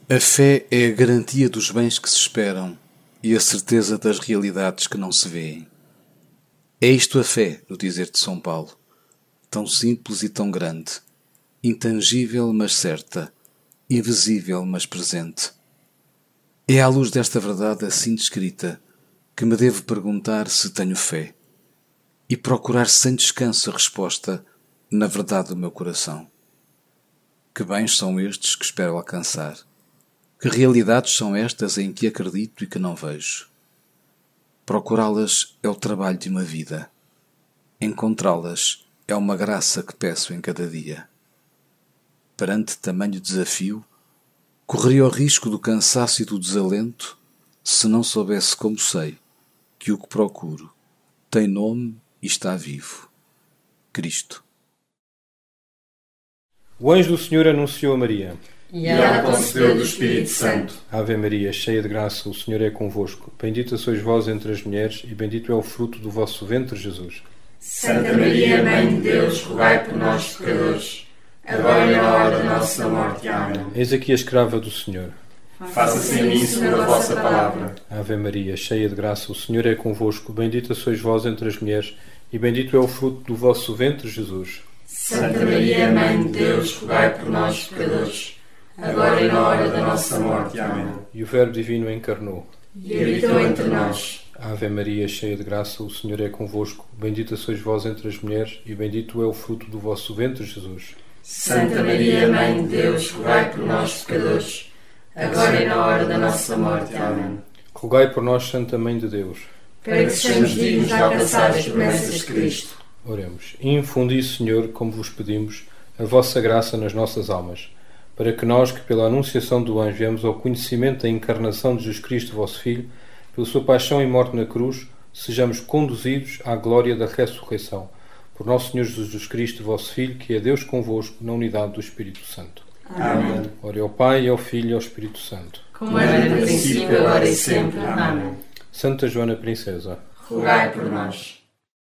A fé é a garantia dos bens que se esperam e a certeza das realidades que não se vêem. É isto a fé, no dizer de São Paulo, tão simples e tão grande, intangível mas certa, invisível mas presente. É à luz desta verdade assim descrita que me devo perguntar se tenho fé e procurar sem descanso a resposta na verdade do meu coração. Que bens são estes que espero alcançar? Que realidades são estas em que acredito e que não vejo? Procurá-las é o trabalho de uma vida. Encontrá-las é uma graça que peço em cada dia. Perante tamanho desafio, correria o risco do cansaço e do desalento se não soubesse como sei que o que procuro tem nome e está vivo. Cristo. O anjo do Senhor anunciou a Maria. E ela concebeu do Espírito Santo. Ave Maria, cheia de graça, o Senhor é convosco. Bendita sois vós entre as mulheres, e bendito é o fruto do vosso ventre, Jesus. Santa Maria, Mãe de Deus, rogai por nós, pecadores, agora e na hora da nossa morte. Amém. Eis aqui a escrava do Senhor. Faça-se em mim segundo a vossa palavra. Ave Maria, cheia de graça, o Senhor é convosco. Bendita sois vós entre as mulheres, e bendito é o fruto do vosso ventre, Jesus. Santa Maria, Mãe de Deus, rogai por nós, pecadores, agora e na hora da nossa morte. Amém. E o Verbo Divino encarnou. E habitou entre nós. Ave Maria, cheia de graça, o Senhor é convosco. Bendita sois vós entre as mulheres, e bendito é o fruto do vosso ventre, Jesus. Santa Maria, Mãe de Deus, rogai por nós, pecadores, agora e na hora da nossa morte. Amém. Rogai por nós, Santa Mãe de Deus, para que sejamos dignos de alcançar as promessas de Cristo. Oremos. Infundi, Senhor, como vos pedimos, a vossa graça nas nossas almas, para que nós, que pela anunciação do anjo viemos ao conhecimento da encarnação de Jesus Cristo, vosso Filho, pela sua paixão e morte na cruz, sejamos conduzidos à glória da ressurreição. Por nosso Senhor Jesus Cristo, vosso Filho, que é Deus convosco, na unidade do Espírito Santo. Amém. Ore ao Pai, ao Filho e ao Espírito Santo. Como era no princípio, agora e sempre. Amém. Santa Joana Princesa, rogai por nós.